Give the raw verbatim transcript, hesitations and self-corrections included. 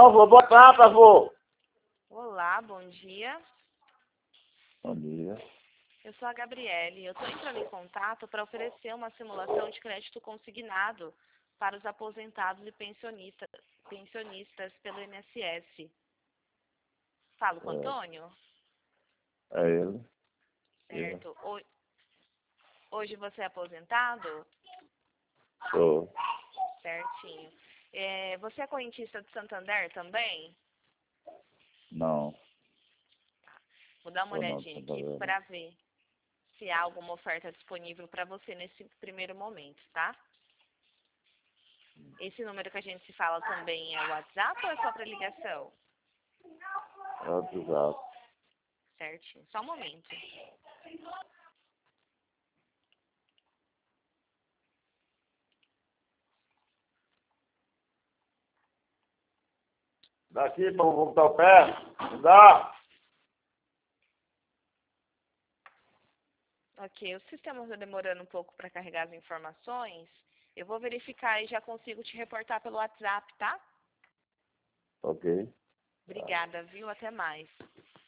Não, vou botar, por favor. Olá, bom dia. Bom dia. Eu sou a Gabriele. Eu estou entrando em contato para oferecer uma simulação de crédito consignado para os aposentados e pensionistas, pensionistas pelo I N S S. Falo com o Antônio? É ele. Certo. Ho- Hoje você é aposentado? Sou. Certinho. É, você é correntista de Santander também? Não. Vou dar uma Sou não, olhadinha Santa aqui Vera. para ver se há alguma oferta disponível para você nesse primeiro momento, tá? Esse número que a gente se fala também é o WhatsApp ou é só para ligação? É outro exato. Certinho. Só um momento. Daqui para botar o pé. Não dá. Ok, o sistema está demorando um pouco para carregar as informações. Eu vou verificar e já consigo te reportar pelo WhatsApp, tá? Ok. Obrigada, viu? Até mais.